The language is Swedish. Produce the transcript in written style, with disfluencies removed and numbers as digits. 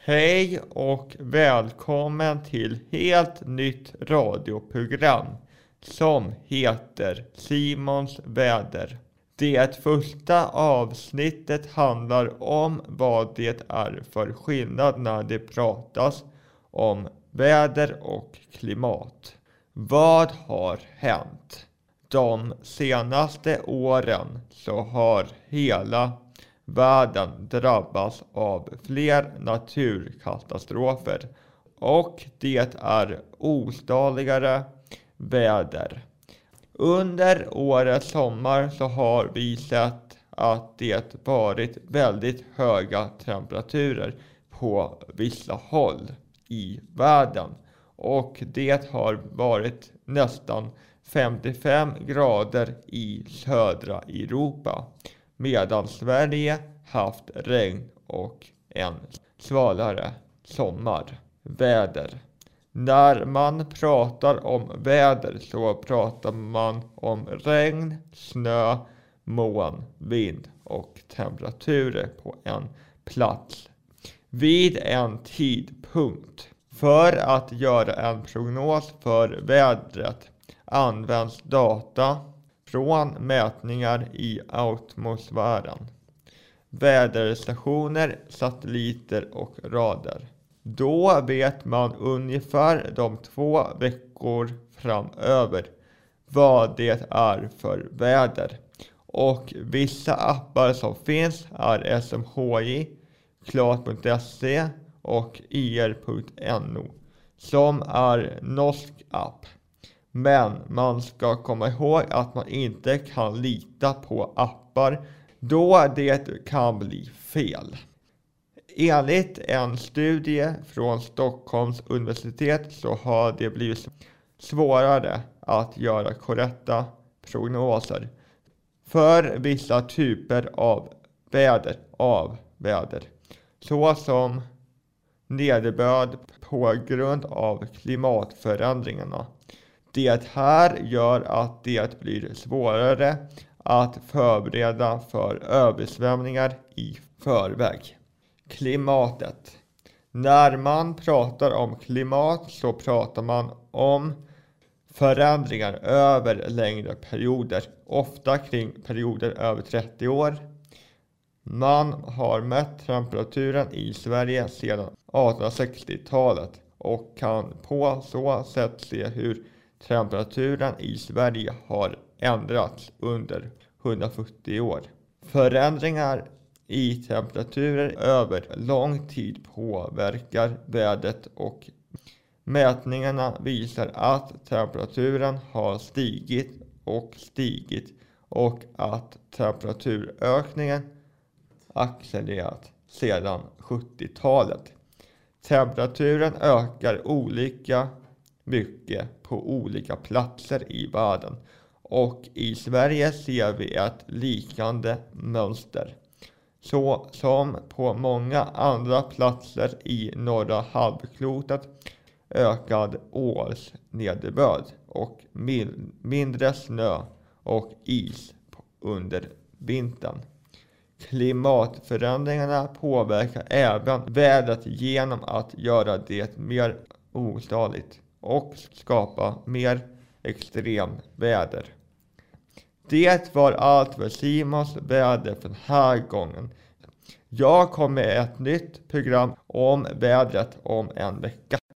Hej och välkommen till helt nytt radioprogram som heter Simons väder. Det första avsnittet handlar om vad det är för skillnad när det pratas om väder och klimat. Vad har hänt? De senaste åren så har hela världen drabbas av fler naturkatastrofer och det är ostadigare väder. Under årets sommar så har vi sett att det varit väldigt höga temperaturer på vissa håll i världen och det har varit nästan 55 grader i södra Europa, medan Sverige haft regn och en svalare sommarväder. När man pratar om väder så pratar man om regn, snö, moln, vind och temperaturer på en plats vid en tidpunkt. För att göra en prognos för vädret används data från mätningar i atmosfären, väderstationer, satelliter och radar. Då vet man ungefär de 2 veckor framöver vad det är för väder. Och vissa appar som finns är SMHI, Klart.se och IR.no som är norsk app. Men man ska komma ihåg att man inte kan lita på appar då det kan bli fel. Enligt en studie från Stockholms universitet så har det blivit svårare att göra korrekta prognoser för vissa typer av väder, såsom nederbörd på grund av klimatförändringarna. Det här gör att det blir svårare att förbereda för översvämningar i förväg. Klimatet. När man pratar om klimat så pratar man om förändringar över längre perioder, ofta kring perioder över 30 år. Man har mätt temperaturen i Sverige sedan 1860-talet och kan på så sätt se hur temperaturen i Sverige har ändrats under 140 år. Förändringar i temperaturer över lång tid påverkar vädret och mätningarna visar att temperaturen har stigit och att temperaturökningen accelererat sedan 70-talet. Temperaturen ökar olika mycket på olika platser i världen och i Sverige ser vi ett liknande mönster. Så som på många andra platser i norra halvklotet ökad årsnederbörd och mindre snö och is under vintern. Klimatförändringarna påverkar även vädret genom att göra det mer ostadigt och skapa mer extremväder. Det var allt för Simons väder för den här gången. Jag kommer med ett nytt program om vädret om en vecka.